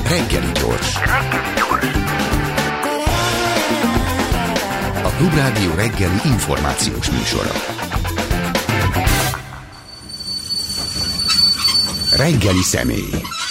Reggeli gyors. A Klubrádió reggeli információs műsora. Reggeli személy.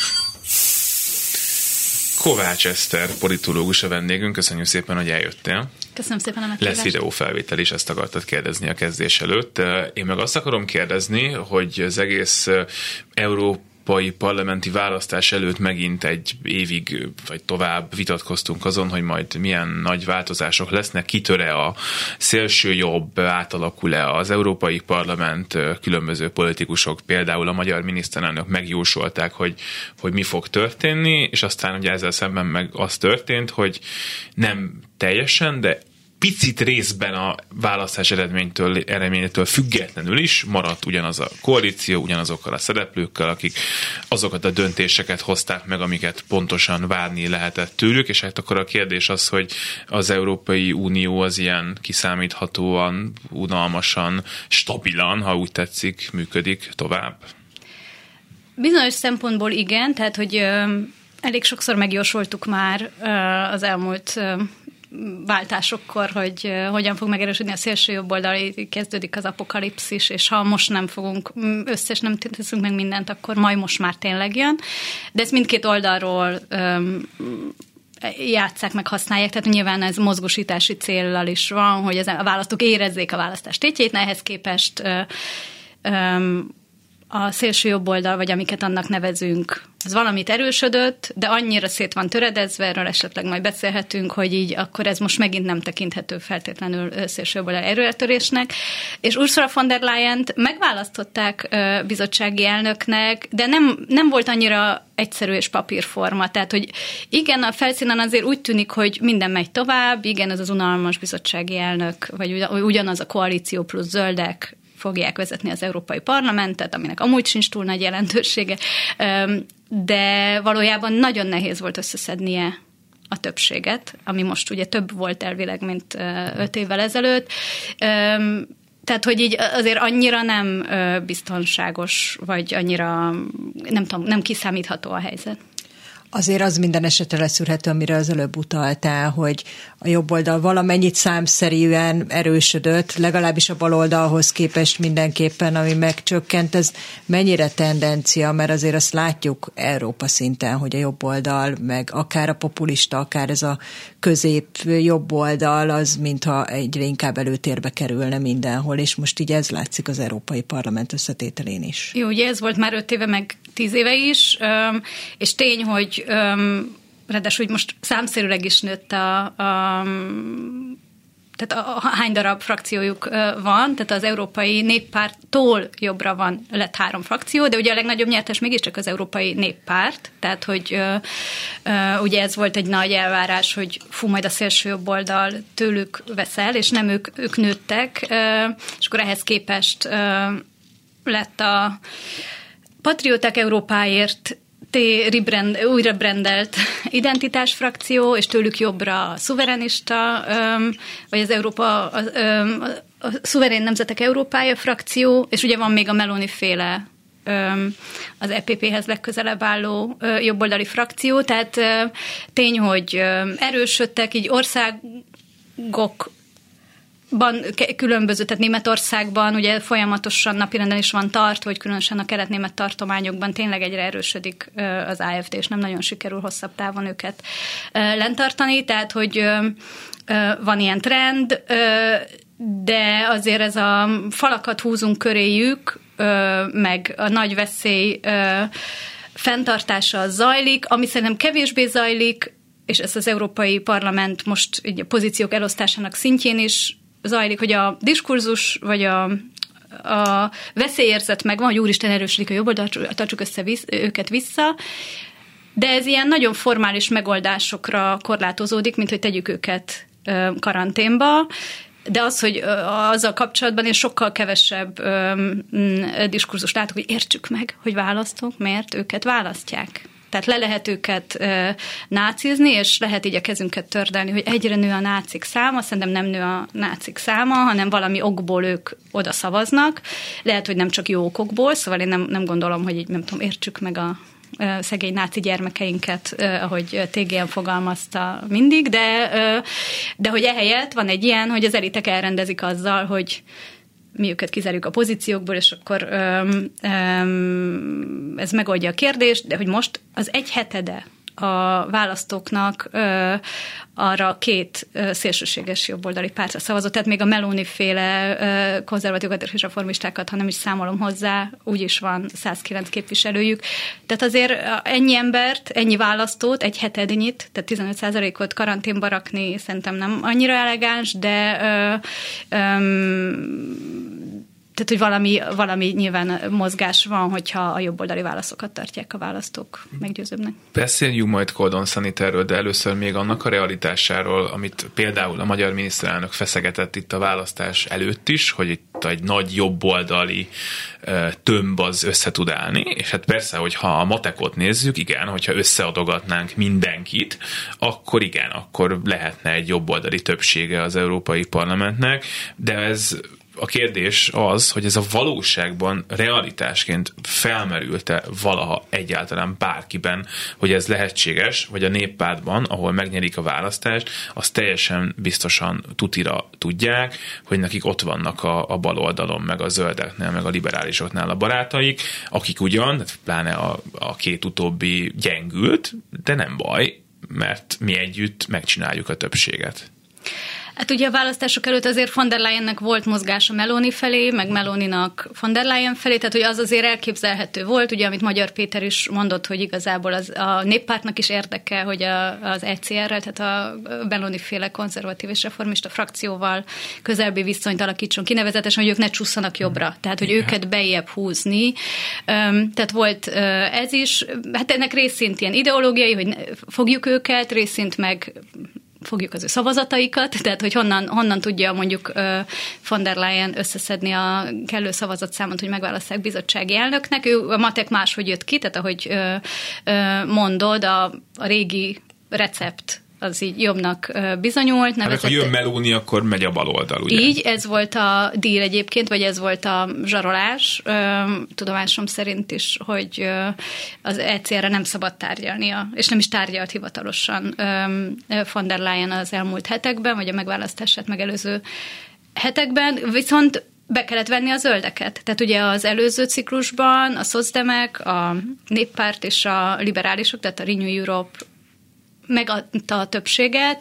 Kovács Eszter politológus a vendégünk, köszönjük szépen, hogy eljöttél. Köszönöm szépen a meghívást. Lesz videófelvétel is, ezt akartad kérdezni a kezdés előtt. Én meg azt akarom kérdezni, hogy az egész európai parlamenti választás előtt megint egy évig vagy tovább vitatkoztunk azon, hogy majd milyen nagy változások lesznek, kitör-e a szélső jobb, átalakul-e az Európai Parlament, különböző politikusok, például a magyar miniszterelnök megjósolták, hogy mi fog történni, és aztán ugye ezzel szemben meg az történt, hogy nem teljesen, de picit részben a választás eredményétől függetlenül is maradt ugyanaz a koalíció, ugyanazokkal a szereplőkkel, akik azokat a döntéseket hozták meg, amiket pontosan várni lehetett tőlük, és hát akkor a kérdés az, hogy az Európai Unió az ilyen kiszámíthatóan, unalmasan, stabilan, ha úgy tetszik, működik tovább? Bizonyos szempontból igen, tehát hogy elég sokszor megjósoltuk már az elmúlt váltásokkor, hogy hogyan fog megerősödni a szélső jobb oldal, kezdődik az apokalipszis, és ha most nem fogunk és nem teszünk meg mindent, akkor majd most már tényleg jön. De ezt mindkét oldalról játsszák, meg használják, tehát nyilván ez mozgósítási céllal is van, hogy a választók érezzék a választás tétjét, ehhez képest a szélső jobb oldal, vagy amiket annak nevezünk, az valamit erősödött, de annyira szét van töredezve, erről esetleg majd beszélhetünk, hogy így akkor ez most megint nem tekinthető feltétlenül szélső jobb oldal erőtörésnek. És Ursula von der Leyent megválasztották bizottsági elnöknek, de nem volt annyira egyszerű és papírforma. Tehát, hogy igen, a felszínen azért úgy tűnik, hogy minden megy tovább, igen, ez az unalmas bizottsági elnök, vagy ugyanaz a koalíció plusz zöldek fogják vezetni az Európai Parlamentet, aminek amúgy sincs túl nagy jelentősége, de valójában nagyon nehéz volt összeszednie a többséget, ami most ugye több volt elvileg, mint 5 évvel ezelőtt. Tehát, hogy így azért annyira nem biztonságos, vagy annyira nem kiszámítható a helyzet. Azért az minden esetre leszűrhető, amire az előbb utaltál, hogy a jobb oldal valamennyit számszerűen erősödött, legalábbis a bal oldalhoz képest mindenképpen, ami megcsökkent. Ez mennyire tendencia, mert azért azt látjuk Európa szinten, hogy a jobb oldal, meg akár a populista, akár ez a közép jobb oldal, az mintha egyre inkább előtérbe kerülne mindenhol, és most így ez látszik az Európai Parlament összetételén is. Jó, ugye ez volt már 5 éve, meg 10 éve is, és tény, hogy ráadásul, hogy most számszerűleg is nőtt tehát hány darab frakciójuk van, tehát az Európai Néppárttól jobbra lett 3 frakció, de ugye a legnagyobb nyertes mégiscsak az Európai Néppárt, tehát hogy ugye ez volt egy nagy elvárás, hogy majd a szélső jobb oldal tőlük veszel, és nem ők nőttek, és akkor ehhez képest lett a Patrióták Európáért újra brandelt identitásfrakció, és tőlük jobbra a szuverenista, vagy az a szuverén nemzetek Európája frakció, és ugye van még a Meloni-féle az EPP-hez legközelebb álló jobboldali frakció, tehát tény, hogy erősödtek, így országok különböző, tehát Németországban ugye folyamatosan napirenden is van tartva, hogy különösen a kelet-német tartományokban tényleg egyre erősödik az AfD, és nem nagyon sikerül hosszabb távon őket lentartani, tehát hogy van ilyen trend, de azért ez a falakat húzunk köréjük, meg a nagy veszély fenntartása zajlik, ami szerintem kevésbé zajlik, és ez az Európai Parlament most a pozíciók elosztásának szintjén is zajlik, hogy a diskurzus, vagy a veszélyérzet megvan, hogy úristen erősödik a jobb oldal, tartsuk őket vissza, de ez ilyen nagyon formális megoldásokra korlátozódik, mint hogy tegyük őket karanténba, de az, hogy azzal kapcsolatban én sokkal kevesebb diskurzus látok, hogy értsük meg, hogy választunk, miért őket választják. Tehát le lehet őket nácizni, és lehet így a kezünket tördelni, hogy egyre nő a nácik száma, szerintem nem nő a nácik száma, hanem valami okból ők oda szavaznak. Lehet, hogy nem csak jó okokból, szóval én nem gondolom, hogy így nem tudom, értsük meg szegény náci gyermekeinket, ahogy TGM fogalmazta mindig, de hogy ehelyett van egy ilyen, hogy az elitek elrendezik azzal, hogy mi őket kizárjuk a pozíciókból, és akkor ez megoldja a kérdést, de hogy most az 1/7 a választóknak arra 2 szélsőséges jobboldali pártra szavazott, tehát még a Meloni-féle konzervatívokat és reformistákat, ha nem is számolom hozzá, úgyis van 109 képviselőjük. Tehát azért ennyi embert, ennyi választót, 1/7, tehát 15%-ot karanténba rakni szerintem nem annyira elegáns, de tehát, hogy valami nyilván mozgás van, hogyha a jobboldali válaszokat tartják a választók meggyőzőbbnek. Beszéljünk majd Cordon Saniterről, de először még annak a realitásáról, amit például a magyar miniszterelnök feszegetett itt a választás előtt is, hogy itt egy nagy jobboldali tömb az össze tud állni, és hát persze, hogyha a matekot nézzük, igen, hogyha összeadogatnánk mindenkit, akkor igen, akkor lehetne egy jobboldali többsége az Európai Parlamentnek, de ez a kérdés az, hogy ez a valóságban realitásként felmerült-e valaha egyáltalán bárkiben, hogy ez lehetséges, vagy a Néppártban, ahol megnyerik a választást, azt teljesen biztosan tutira tudják, hogy nekik ott vannak a bal oldalon, meg a zöldeknél, meg a liberálisoknál a barátaik, akik ugyan, pláne a 2 utóbbi gyengült, de nem baj, mert mi együtt megcsináljuk a többséget. Hát ugye a választások előtt azért von der Leyennek volt mozgása Meloni felé, meg Meloninak von der Leyen felé, tehát hogy az azért elképzelhető volt, ugye amit Magyar Péter is mondott, hogy igazából a Néppártnak is érdeke, hogy az ECR-rel, tehát a Meloni-féle konzervatív és reformista frakcióval közelbbi viszonyt alakítson ki, nevezetesen, hogy ők ne csúszanak jobbra, tehát hogy őket bejjebb húzni. Tehát volt ez is, hát ennek részint ilyen ideológiai, hogy fogjuk őket, részint meg fogjuk az ő szavazataikat, tehát hogy honnan tudja mondjuk von der Leyen összeszedni a kellő szavazatszámot, hogy megválasszák bizottsági elnöknek. Ő a matek máshogy jött ki, tehát ahogy mondod, a régi recept az így jobbnak bizonyult. Hát, ha jön Meloni, akkor megy a baloldal, ugye? Így, ez volt a deal egyébként, vagy ez volt a zsarolás, tudomásom szerint is, hogy az ECR-re nem szabad tárgyalnia, és nem is tárgyalt hivatalosan von der Leyen az elmúlt hetekben, vagy a megválasztását megelőző hetekben, viszont be kellett venni a zöldeket. Tehát ugye az előző ciklusban a szocdemek, a Néppárt és a liberálisok, tehát a Renew Europe megadta a többséget,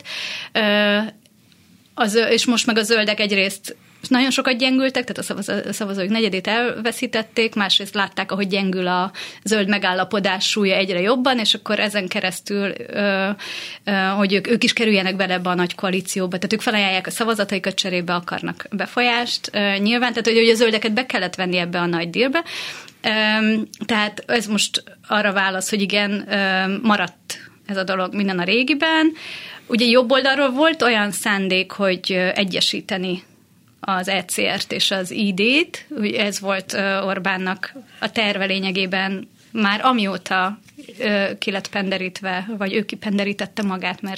és most meg a zöldek egyrészt nagyon sokat gyengültek, tehát a szavazóik negyedét elveszítették, másrészt látták, ahogy gyengül a zöld megállapodás súlya egyre jobban, és akkor ezen keresztül, hogy ők is kerüljenek bele ebbe a nagy koalícióba, tehát ők felajánlják a szavazataikat, cserébe akarnak befolyást nyilván, tehát hogy a zöldeket be kellett venni ebbe a nagy dealbe. Tehát ez most arra válasz, hogy igen, maradt ez a dolog minden a régiben. Ugye jobb oldalról volt olyan szándék, hogy egyesíteni az ECR-t és az ID-t, ugye ez volt Orbánnak a terve lényegében már amióta ki lett penderítve, vagy ő kipenderítette magát, mert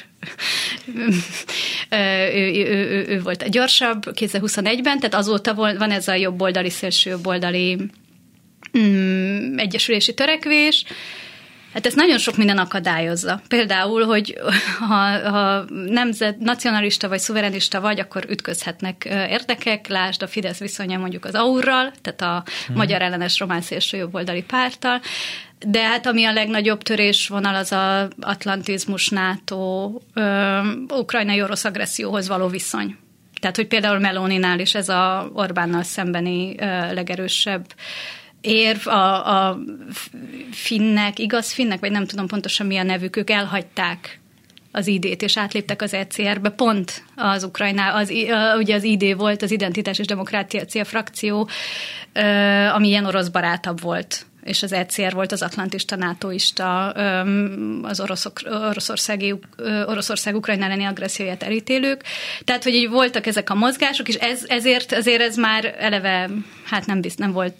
ő volt a gyorsabb 2021-ben, tehát azóta van ez a jobboldali, szélső jobboldali egyesülési törekvés. Hát ez nagyon sok minden akadályozza. Például, hogy ha nacionalista vagy szuverenista vagy, akkor ütközhetnek érdekek, lásd a Fidesz viszonya mondjuk az AUR-ral, tehát a magyar ellenes román szélső jobboldali párttal, de hát ami a legnagyobb törésvonal az az atlantizmus, NATO, ukrajnai orosz agresszióhoz való viszony. Tehát, hogy például Meloninál is ez a Orbánnal szembeni legerősebb érv, a finnek, igaz finnek, vagy nem tudom pontosan mi a nevük, ők elhagyták az ID-t, és átléptek az ECR-be, pont az Ukrajnál, ugye az ID volt, az Identitás és Demokrácia frakció, ami ilyen orosz barátabb volt, és az ECR volt az atlantista, nátóista, az Oroszország Ukrajna elleni agresszióját elítélők. Tehát, hogy így voltak ezek a mozgások, és ezért ez már eleve, hát nem volt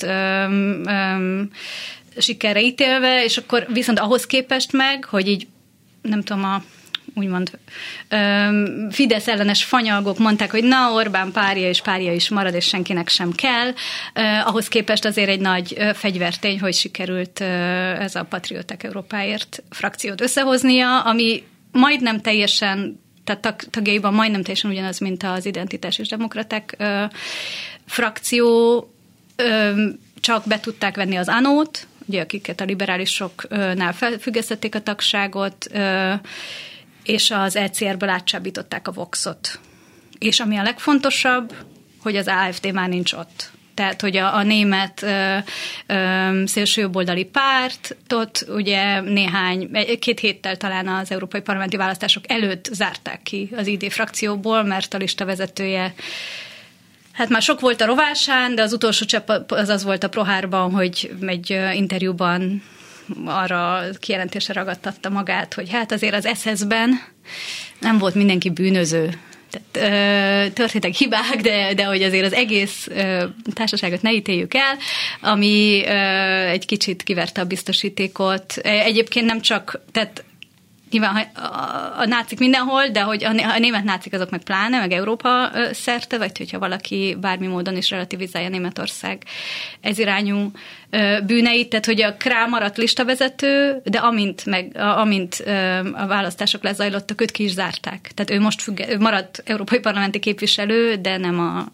sikerre ítélve, és akkor viszont ahhoz képest meg, hogy így, nem tudom, úgymond Fidesz ellenes fanyalgók mondták, hogy na, Orbán párja és párja is marad, és senkinek sem kell. Ahhoz képest azért egy nagy fegyvertény, hogy sikerült ez a Patrióták Európáért frakciót összehoznia, ami majdnem teljesen, tehát tagjaiban majdnem teljesen ugyanaz, mint az Identitás és Demokraták frakció, csak be tudták venni az ANO-t, ugye, akiket a liberálisoknál felfüggesztették a tagságot, és az ECR-ből átcsábították a Voxot. És ami a legfontosabb, hogy az AfD már nincs ott. Tehát, hogy a német szélsőjobboldali pártot ugye 2 héttel talán az európai parlamenti választások előtt zárták ki az ID frakcióból, mert a lista vezetője, hát már sok volt a rovásán, de az utolsó csepp az volt a Prohárban, hogy egy interjúban arra kijelentésre ragadtatta magát, hogy hát azért az SS-ben nem volt mindenki bűnöző. Tehát, történtek hibák, de hogy azért az egész társaságot ne ítéljük el, ami egy kicsit kiverte a biztosítékot. Egyébként nem csak, tehát nyilván a nácik mindenhol, de hogy a német nácik azok meg pláne, meg Európa szerte, vagy hogyha valaki bármi módon is relativizálja Németország ez irányú bűneit, tehát hogy a Král maradt listavezető, de amint a választások lezajlottak, őt ki is zárták. Tehát ő most maradt európai parlamenti képviselő, de nem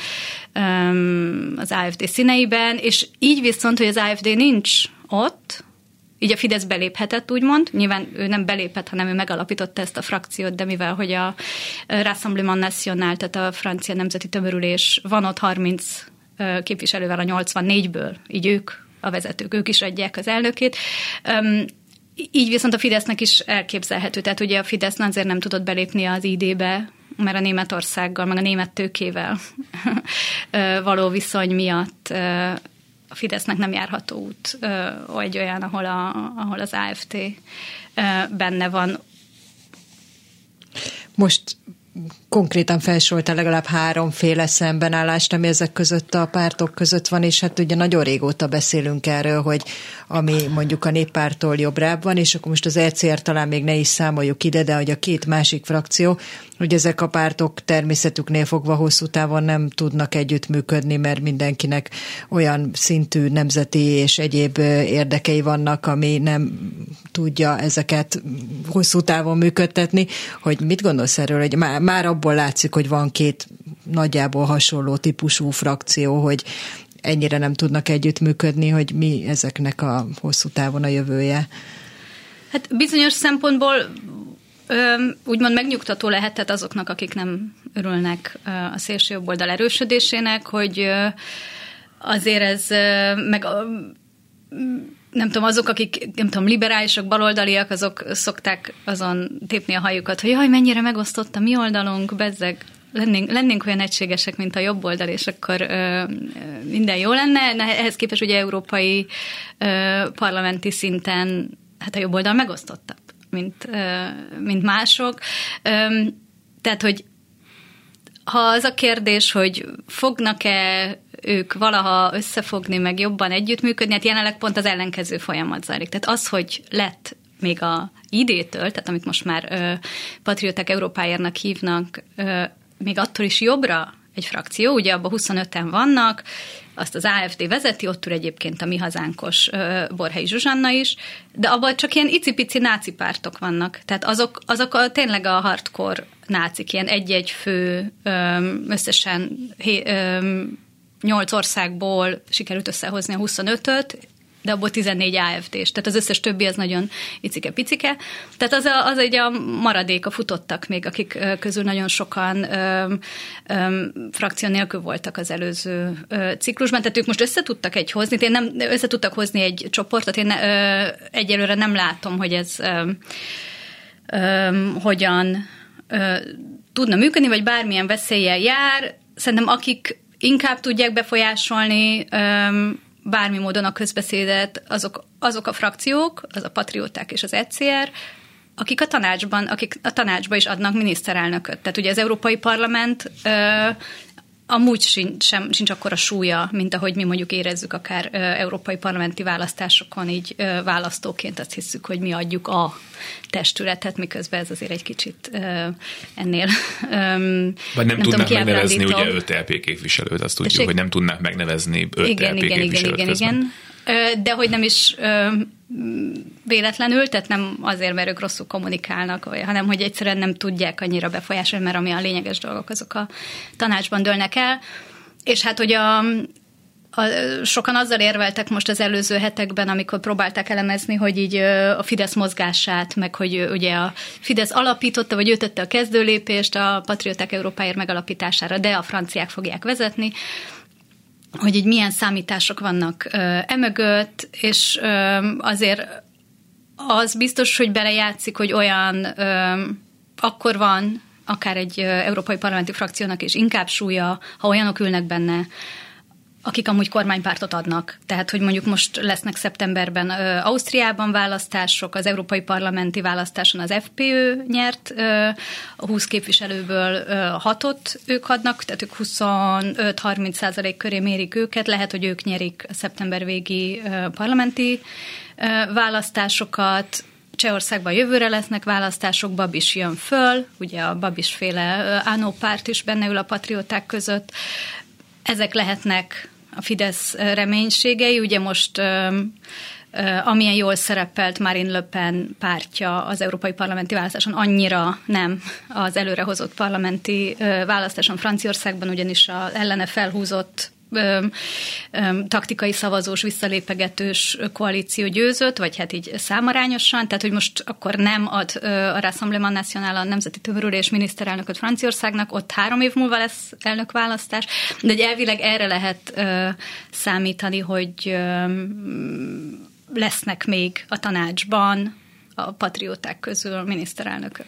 az AfD színeiben, és így viszont, hogy az AfD nincs ott, így a Fidesz beléphetett, úgymond. Nyilván ő nem belépett, hanem ő megalapította ezt a frakciót, de mivel, hogy a Rassemblement National, tehát a francia nemzeti tömörülés van ott 30 képviselővel a 84-ből, így ők a vezetők, ők is adják az elnökét. Így viszont a Fidesznek is elképzelhető. Tehát ugye a Fidesz azért nem tudott belépni az ID-be, mert a Németországgal, meg a német tőkével való viszony miatt a Fidesznek nem járható út, vagy olyan, ahol az AfD benne van. Most konkrétan felsorolta legalább 3 szembenállást, ami ezek között a pártok között van, és hát ugye nagyon régóta beszélünk erről, hogy ami mondjuk a Néppárttól jobbrább van, és akkor most az ECR talán még ne is számoljuk ide, de hogy a 2 másik frakció, hogy ezek a pártok természetüknél fogva hosszú távon nem tudnak együttműködni, mert mindenkinek olyan szintű nemzeti és egyéb érdekei vannak, ami nem tudja ezeket hosszú távon működtetni. Hogy mit gondolsz erről, hogy már abból látszik, hogy van 2 nagyjából hasonló típusú frakció, hogy ennyire nem tudnak együttműködni, hogy mi ezeknek a hosszú távon a jövője? Hát bizonyos szempontból úgymond megnyugtató lehetett azoknak, akik nem örülnek a szélsőjobboldal erősödésének, hogy azért ez meg nem tudom, azok, akik nem tudom, liberálisok, baloldaliak, azok szokták azon tépni a hajukat, hogy jaj, mennyire megosztott a mi oldalunk, bezzeg, lennénk olyan egységesek, mint a jobb oldal, és akkor minden jó lenne. Ehhez képest ugye európai parlamenti szinten hát a jobb oldal megosztottabb, mint mások. Tehát, hogy ha az a kérdés, hogy fognak-e ők valaha összefogni, meg jobban együttműködni, hát jelenleg pont az ellenkező folyamat zajlik. Tehát az, hogy lett még a ID-től, tehát amit most már Patrióták Európáérnak hívnak, még attól is jobbra egy frakció, ugye abban 25-en vannak, azt az AfD vezeti, ott ül egyébként a mi hazánkos Borhelyi Zsuzsanna is, de abban csak ilyen icipici náci pártok vannak. Tehát azok tényleg a hardcore nácik, ilyen egy-egy fő, összesen 8 országból sikerült összehozni a 25-öt, de abból 14 AfD-s. Tehát az összes többi az nagyon icike-picike. Tehát az egy a maradék, a futottak még, akik közül nagyon sokan frakció nélkül voltak az előző ciklusban. Tehát ők most összetudtak összetudtak hozni egy csoportot. Én egyelőre nem látom, hogy ez hogyan tudna működni, vagy bármilyen veszéllyel jár. Szerintem akik inkább tudják befolyásolni bármi módon a közbeszédet, azok a frakciók, az a patrióták és az ECR, akik a tanácsba is adnak miniszterelnököt. Tehát ugye az Európai Parlament amúgy sincs akkora súlya, mint ahogy mi mondjuk érezzük akár európai parlamenti választásokon, így választóként azt hiszük, hogy mi adjuk a testületet, miközben ez azért egy kicsit ennél vagy nem tudnak megnevezni ugye 5 LP képviselőt, azt tudjuk, hogy nem tudnak megnevezni 5 LP képviselőt közben. Igen. De hogy nem is véletlenül, tehát nem azért, mert ők rosszul kommunikálnak, hanem hogy egyszerűen nem tudják annyira befolyásolni, mert ami a lényeges dolgok, azok a tanácsban dőlnek el. És hát, hogy sokan azzal érveltek most az előző hetekben, amikor próbálták elemezni, hogy így a Fidesz mozgását, meg hogy ugye a Fidesz alapította, vagy ő tette a kezdőlépést a Patrióták Európáért megalapítására, de a franciák fogják vezetni, hogy így milyen számítások vannak emögött, és azért az biztos, hogy belejátszik, hogy olyan, akkor van akár egy európai parlamenti frakciónak is inkább súlya, ha olyanok ülnek benne, akik amúgy kormánypártot adnak. Tehát, hogy mondjuk most lesznek szeptemberben Ausztriában választások, az európai parlamenti választáson az FPÖ nyert, a 20 képviselőből 6-ot ők adnak, tehát ők 25-30% köré mérik őket, lehet, hogy ők nyerik a szeptember végi parlamenti választásokat. Csehországban jövőre lesznek választások, Babis jön föl, ugye a Babis-féle ANO párt is benne ül a patrióták között. Ezek lehetnek a Fidesz reménységei. Ugye most amilyen jól szerepelt Marine Le Pen pártja az európai parlamenti választáson, annyira nem az előrehozott parlamenti választáson Franciaországban, ugyanis az ellene felhúzott taktikai szavazós, visszalépegetős koalíció győzött, vagy hát így számarányosan, tehát hogy most akkor nem ad a Rassemblement National, a Nemzeti Tömörülés miniszterelnököt Franciaországnak, ott 3 év múlva lesz elnökválasztás, de elvileg erre lehet számítani, hogy lesznek még a tanácsban a patrióták közül miniszterelnökök.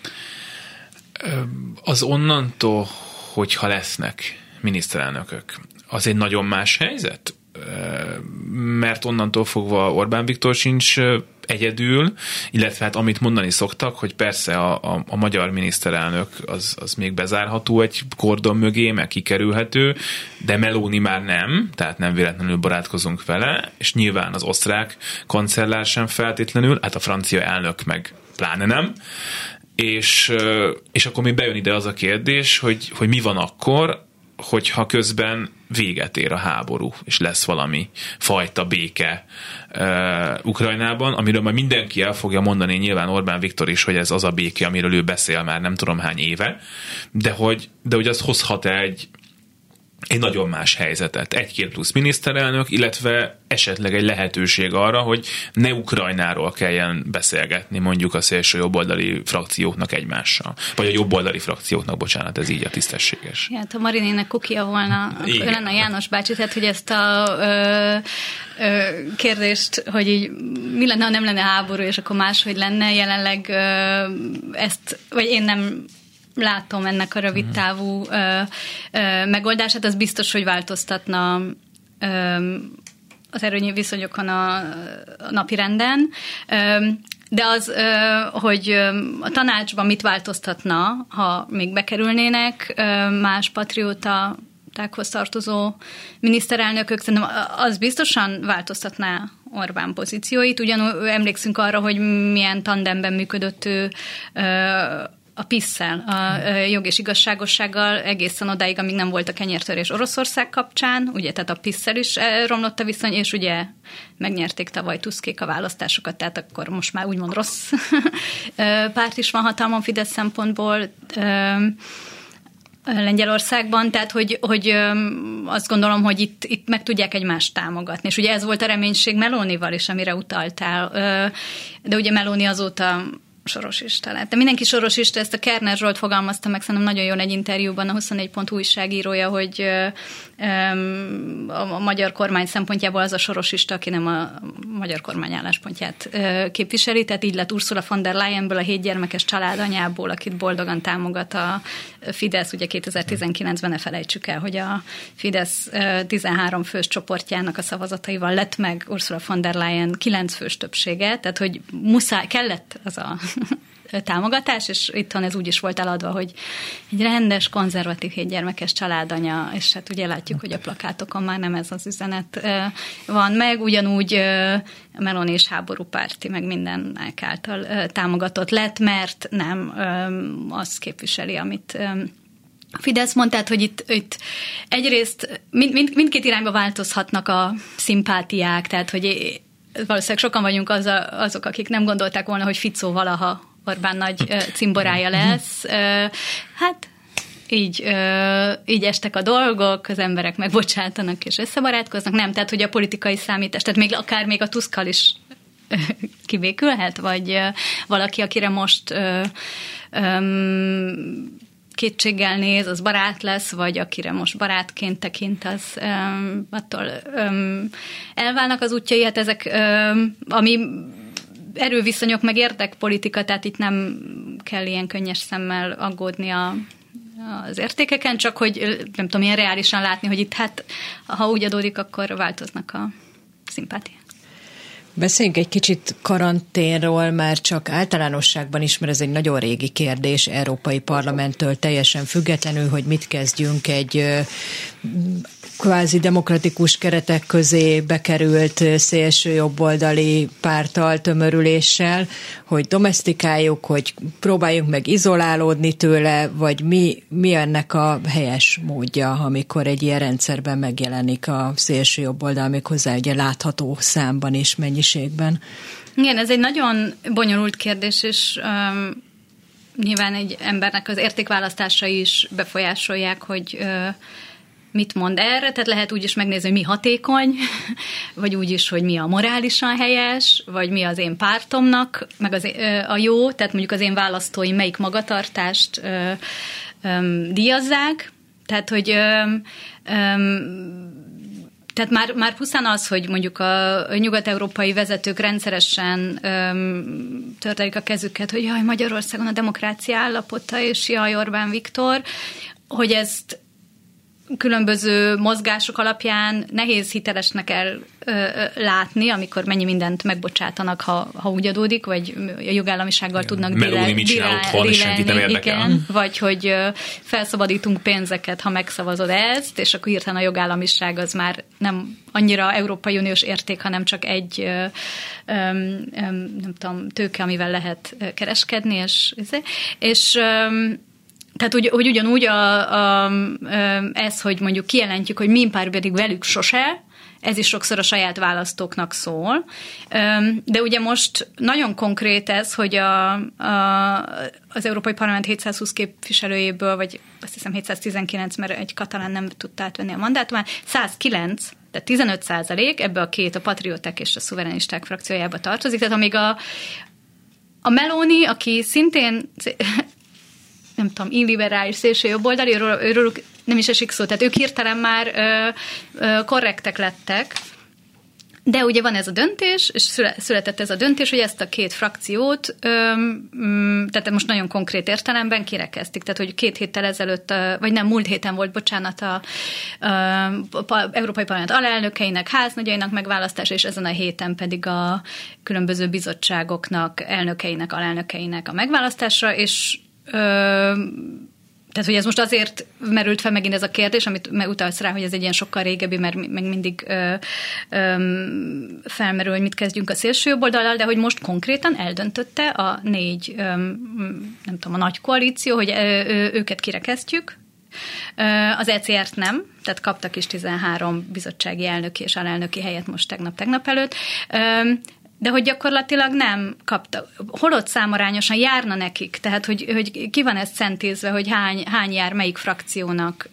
Az onnantól, hogyha lesznek miniszterelnökök, az egy nagyon más helyzet? Mert onnantól fogva Orbán Viktor sincs egyedül, illetve hát amit mondani szoktak, hogy persze a magyar miniszterelnök az még bezárható egy kordon mögé, meg kikerülhető, de Meloni már nem, tehát nem véletlenül barátkozunk vele, és nyilván az osztrák kancellár sem feltétlenül, hát a francia elnök meg pláne nem, és akkor még bejön ide az a kérdés, hogy mi van akkor, hogyha közben véget ér a háború, és lesz valami fajta béke Ukrajnában, amiről majd mindenki el fogja mondani, nyilván Orbán Viktor is, hogy ez az a béke, amiről ő beszél már nem tudom hány éve, de hogy az hozhat egy nagyon más helyzetet. 1-2 plusz miniszterelnök, illetve esetleg egy lehetőség arra, hogy ne Ukrajnáról kelljen beszélgetni mondjuk a szélső jobboldali frakcióknak egymással. Vagy a jobboldali frakcióknak, bocsánat, ez így a tisztességes. Hát ha Marinének kukia volna, akkor lenne János bácsi, tehát hogy ezt a kérdést, hogy így mi lenne, ha nem lenne háború, és akkor máshogy lenne, jelenleg ezt, vagy én nem látom ennek a rövid távú megoldását, az biztos, hogy változtatna az erőnyi viszonyokon a napirenden, de az, hogy a tanácsban mit változtatna, ha még bekerülnének más patriótákhoz tartozó miniszterelnökök, szerintem az biztosan változtatná Orbán pozícióit. Ugyanúgy emlékszünk arra, hogy milyen tandemben működött ő a PISZ-szel, a jog és igazságossággal egészen odáig, amíg nem volt a kenyértörés Oroszország kapcsán, ugye, tehát a PISZ-szel is romlott a viszony, és ugye megnyerték tavaly Tuskék a választásokat, tehát akkor most már úgymond rossz párt is van hatalmon Fidesz szempontból Lengyelországban, tehát hogy azt gondolom, hogy itt meg tudják egymást támogatni, és ugye ez volt a reménység Melonival is, amire utaltál, de ugye Meloni azóta sorosista lett. De mindenki sorosista, ezt a Kerner Zsolt fogalmazta meg szerintem nagyon jól egy interjúban, a 24.hu újságírója, hogy a magyar kormány szempontjából az a sorosista, aki nem a magyar kormány álláspontját képviseli, tehát így lett Ursula von der Leyenből, a 7 gyermekes családanyából, akit boldogan támogat a Fidesz, ugye 2019-ben ne felejtsük el, hogy a Fidesz 13 fős csoportjának a szavazataival lett meg Ursula von der Leyen 9 fős többsége, tehát hogy kellett az a támogatás, és itthon ez úgy is volt eladva, hogy egy rendes, konzervatív 7 gyermekes családanya, és hát ugye látjuk, hogy a plakátokon már nem ez az üzenet van meg, ugyanúgy Meloni és háborúpárti, meg mindenek által támogatott lett, mert nem azt képviseli, amit Fidesz mondta, tehát, hogy itt egyrészt mindkét irányba változhatnak a szimpátiák, tehát, hogy valószínűleg sokan vagyunk azok, akik nem gondolták volna, hogy Ficó valaha Orbán nagy cimborája lesz. Hát így estek a dolgok, az emberek megbocsátanak és összebarátkoznak. Nem, tehát, hogy a politikai számítás, tehát akár még a Tuskkal is kibékülhet, vagy valaki, akire most kétséggel néz, az barát lesz, vagy akire most barátként tekint, az attól elválnak az útjai. Hát ezek, ami erőviszonyok meg érdekpolitika, tehát itt nem kell ilyen könnyes szemmel aggódni az értékeken, csak hogy nem tudom, ilyen reálisan látni, hogy itt hát, ha úgy adódik, akkor változnak a szimpátiák. Beszéljünk egy kicsit karanténról, már csak általánosságban is, mert ez egy nagyon régi kérdés, Európai Parlamenttől teljesen függetlenül, hogy mit kezdjünk egy kvázi demokratikus keretek közé bekerült szélsőjobboldali párttal, tömörüléssel, hogy domesztikáljuk, hogy próbáljunk meg izolálódni tőle, vagy mi ennek a helyes módja, amikor egy ilyen rendszerben megjelenik a szélsőjobboldal, méghozzá ugye látható számban és mennyiségben. Igen, ez egy nagyon bonyolult kérdés, és nyilván egy embernek az értékválasztásai is befolyásolják, hogy mit mond erre, tehát lehet úgy is megnézni, hogy mi hatékony, vagy úgy is, hogy mi a morálisan helyes, vagy mi az én pártomnak, meg a jó, tehát mondjuk az én választóim melyik magatartást díjazzák, tehát hogy tehát már pusztán az, hogy mondjuk a nyugat-európai vezetők rendszeresen törtelik a kezüket, hogy jaj, Magyarországon a demokrácia állapota, és jaj, Orbán Viktor, hogy ezt különböző mozgások alapján nehéz hitelesnek látni, amikor mennyi mindent megbocsátanak, ha úgy adódik, vagy a jogállamisággal tudnak igen, vagy hogy felszabadítunk pénzeket, ha megszavazod ezt, és akkor hirtelen a jogállamiság az már nem annyira Európai Uniós érték, hanem csak egy nem tudom, tőke, amivel lehet kereskedni, és tehát hogy ugyanúgy ez, hogy mondjuk kijelentjük, hogy mi párjuk velük sose, ez is sokszor a saját választóknak szól. De ugye most nagyon konkrét ez, hogy az Európai Parlament 720 képviselőjéből, vagy azt hiszem 719, mert egy katalán nem tudta átvenni a mandátumát, 109, tehát 15% ebbe a két, a patrióták és a szuverenisták frakciójába tartozik. Tehát amíg a Meloni, aki szintén nem tudom, illiberális, szélsőjobboldali, őről nem is esik szó, tehát ők hirtelen már korrektek lettek, de ugye van ez a döntés, és született ez a döntés, hogy ezt a két frakciót, tehát most nagyon konkrét értelemben kirekeztik, tehát hogy 2 héttel ezelőtt, vagy nem, múlt héten volt, bocsánat, a Európai Parlament alelnökeinek, háznagyainak megválasztása, és ezen a héten pedig a különböző bizottságoknak, elnökeinek, alelnökeinek a megválasztása, és tehát, hogy ez most azért merült fel megint ez a kérdés, amit utalsz rá, hogy ez egy ilyen sokkal régebbi, mert meg mindig felmerül, hogy mit kezdjünk a szélsőjobboldallal, de hogy most konkrétan eldöntötte a 4, nem tudom, a nagy koalíció, hogy őket kirekesztjük. Az ECR-t nem, tehát kaptak is 13 bizottsági elnöki és alelnöki helyet most tegnap előtt. De hogy gyakorlatilag nem kapta. Holott számarányosan járna nekik, tehát hogy ki van ezt centézve, hogy hány jár melyik frakciónak.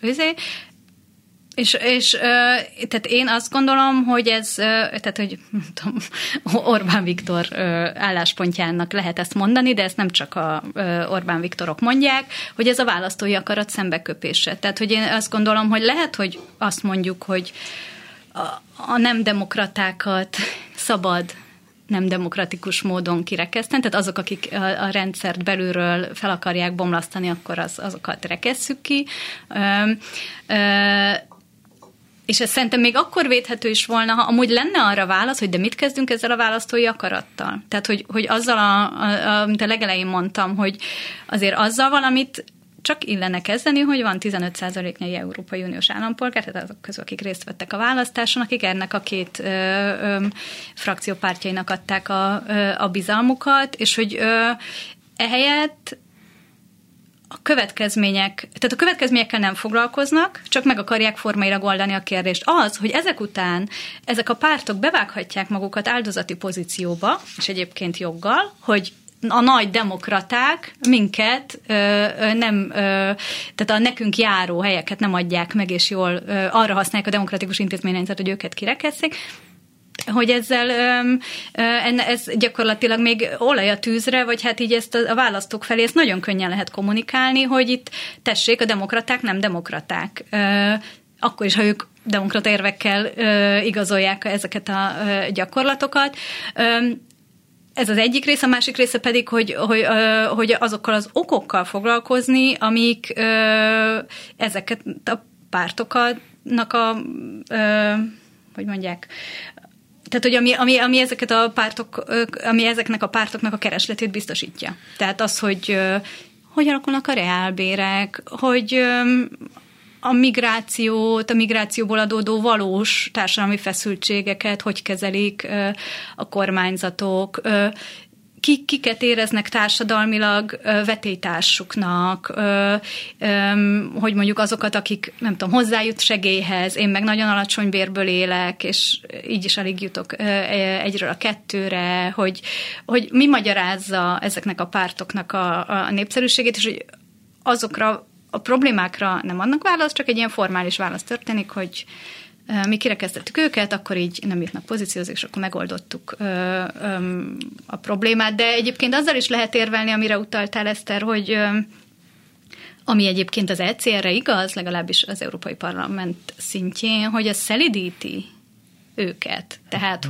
És tehát én azt gondolom, hogy ez, tehát hogy tudom, Orbán Viktor álláspontjának lehet ezt mondani, de ezt nem csak a Orbán Viktorok mondják, hogy ez a választói akarat szembeköpése. Tehát, hogy én azt gondolom, hogy lehet, hogy azt mondjuk, hogy a nem demokratákat szabad nem demokratikus módon kirekeszteni, tehát azok, akik a rendszert belülről fel akarják bomlasztani, akkor azokat rekesszük ki. És ez szerintem még akkor védhető is volna, ha amúgy lenne arra válasz, hogy de mit kezdünk ezzel a választói akarattal. Tehát, hogy azzal, amit a legelején mondtam, hogy azért azzal valamit csak illene kezdeni, hogy van 15%-nyi Európai Uniós állampolgár, tehát azok közül, akik részt vettek a választáson, akik ennek a két frakció pártjainak adták a bizalmukat, és hogy ehelyett a következményekkel nem foglalkoznak, csak meg akarják formailag oldani a kérdést. Az, hogy ezek után ezek a pártok bevághatják magukat áldozati pozícióba, és egyébként joggal, hogy a nagy demokraták minket tehát a nekünk járó helyeket nem adják meg, és jól arra használják a demokratikus intézményrendszert, hogy őket kirekesszék, hogy ezzel ez gyakorlatilag még olaj a tűzre, vagy hát így ezt a választók felé ezt nagyon könnyen lehet kommunikálni, hogy itt tessék, a demokraták nem demokraták. Akkor is, ha ők demokrata érvekkel igazolják ezeket a gyakorlatokat. Ez az egyik része, a másik része pedig, hogy azokkal az okokkal foglalkozni, amik ezeket a pártoknak hogy mondják, tehát, hogy ami ezeket a pártok, ami ezeknek a pártoknak a keresletét biztosítja. Tehát az, hogy alakulnak a reálbérek, hogy a migrációból adódó valós társadalmi feszültségeket, hogy kezelik a kormányzatok, kiket éreznek társadalmilag vetélytársuknak, hogy mondjuk azokat, akik nem tudom, hozzájut segélyhez, én meg nagyon alacsony bérből élek, és így is alig jutok egyről a kettőre, hogy mi magyarázza ezeknek a pártoknak a népszerűségét, és hogy azokra a problémákra nem adnak választ, csak egy ilyen formális válasz történik, hogy mi kirekesztettük őket, akkor így nem jutnak pozíciózni, és akkor megoldottuk a problémát. De egyébként azzal is lehet érvelni, amire utaltál, Eszter, hogy ami egyébként az ECR-re igaz, legalábbis az Európai Parlament szintjén, hogy az szelidíti őket. Tehát,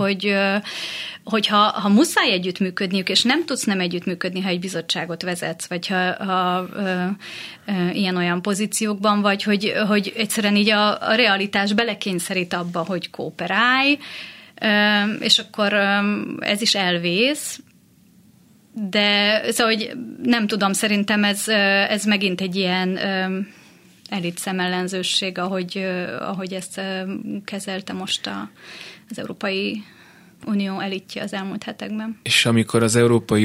hogyha muszáj együttműködniük, és nem tudsz nem együttműködni, ha egy bizottságot vezetsz, vagy ha ilyen-olyan pozíciókban vagy, hogy egyszerűen így a realitás belekényszerít abba, hogy kooperálj, és akkor ez is elvész. De szóval, hogy nem tudom, szerintem ez megint egy ilyen elit szemellenzősség, ahogy ezt kezelte most az Európai Unió elitje az elmúlt hetekben. És amikor az Európai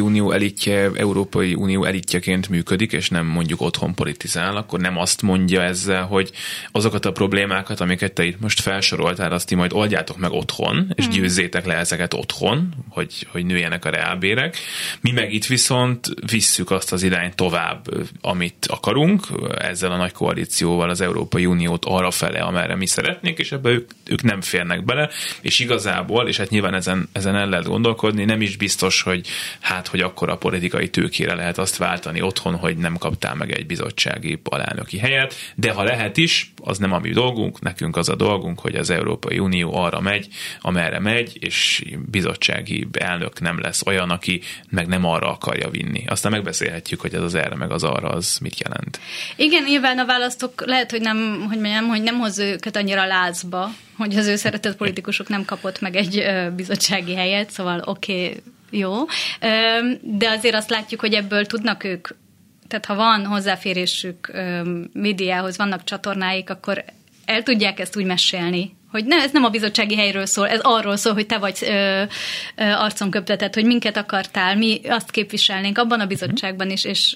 Unió elitjeként működik, és nem mondjuk otthon politizál, akkor nem azt mondja ezzel, hogy azokat a problémákat, amiket te itt most felsoroltál, azt ti majd oldjátok meg otthon, és győzzétek le ezeket otthon, hogy nőjenek a reálbérek. Mi meg itt viszont visszük azt az irányt tovább, amit akarunk, ezzel a nagy koalícióval az Európai Uniót arra fele, amerre mi szeretnénk, és ebbe ők nem férnek bele, és igazából, és hát nyilván ezen el lehet gondolkodni, nem is biztos, hogy akkor a politikai tőkére lehet azt váltani otthon, hogy nem kaptál meg egy bizottsági alelnöki helyet, de ha lehet is, az nem a mi dolgunk, nekünk az a dolgunk, hogy az Európai Unió arra megy, amerre megy, és bizottsági elnök nem lesz olyan, aki meg nem arra akarja vinni. Aztán megbeszélhetjük, hogy ez az erre meg az arra, az mit jelent. Igen, nyilván a választók lehet, hogy nem hoz őket annyira lázba, hogy az ő szeretett politikusok nem kapott meg egy bizottsági helyet, szóval oké, jó. De azért azt látjuk, hogy ebből tudnak ők, tehát ha van hozzáférésük médiához, vannak csatornáik, akkor el tudják ezt úgy mesélni, hogy ez nem a bizottsági helyről szól, ez arról szól, hogy te vagy arcon köptetett, hogy minket akartál, mi azt képviselnénk abban a bizottságban is, és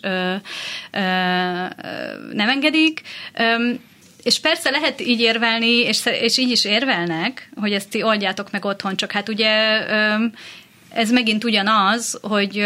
nem engedik. És persze lehet így érvelni, és így is érvelnek, hogy ezt ti oldjátok meg otthon, csak hát ugye ez megint ugyanaz, hogy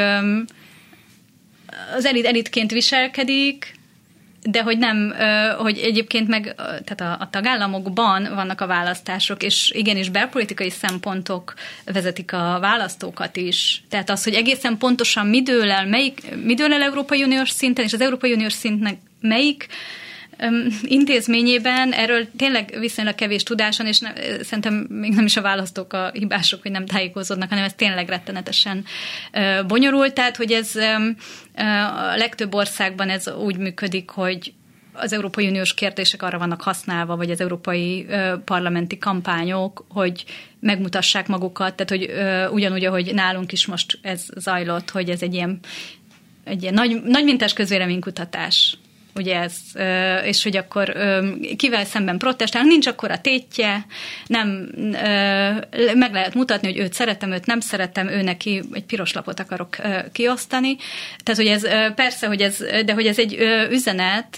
az elitként viselkedik, de hogy nem, hogy egyébként meg tehát a tagállamokban vannak a választások, és igenis belpolitikai szempontok vezetik a választókat is. Tehát az, hogy egészen pontosan mi dől el Európai Uniós szinten, és az Európai Uniós szintnek melyik intézményében, erről tényleg viszonylag kevés tudáson, és szerintem még nem is a választók a hibások, hogy nem tájékozódnak, hanem ez tényleg rettenetesen bonyolult. Tehát, hogy ez a legtöbb országban ez úgy működik, hogy az Európai Uniós kérdések arra vannak használva, vagy az európai parlamenti kampányok, hogy megmutassák magukat, tehát hogy ugyanúgy, ahogy nálunk is most ez zajlott, hogy ez egy ilyen nagy mintás közvéleménykutatás, ugye ez, és hogy akkor kivel szemben protestálunk, nincs akkora tétje, nem, meg lehet mutatni, hogy őt szeretem, őt nem szeretem, ő neki egy piros lapot akarok kiosztani. Tehát, hogy ez persze, hogy ez, de hogy ez egy üzenet,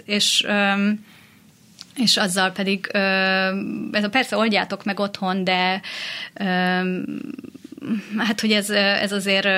és azzal pedig ez persze oldjátok meg otthon, de hát, hogy ez azért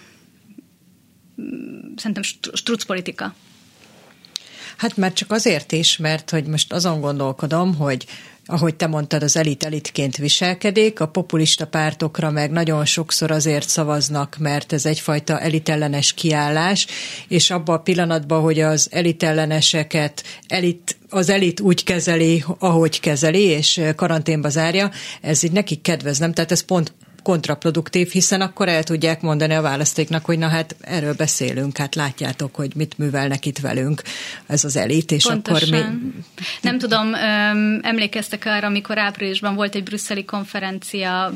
szerintem struccpolitika. Hát már csak azért is, mert hogy most azon gondolkodom, hogy ahogy te mondtad, az elit elitként viselkedik, a populista pártokra meg nagyon sokszor azért szavaznak, mert ez egyfajta elitellenes kiállás, és abban a pillanatban, hogy az elitelleneseket az elit úgy kezeli, ahogy kezeli, és karanténba zárja, ez így nekik kedvez, nem? Tehát ez pont kontraproduktív, hiszen akkor el tudják mondani a választéknak, hogy na hát erről beszélünk, hát látjátok, hogy mit művelnek itt velünk ez az elit, és pontosan. Akkor mi... Nem tudom, emlékeztek arra, amikor áprilisban volt egy brüsszeli konferencia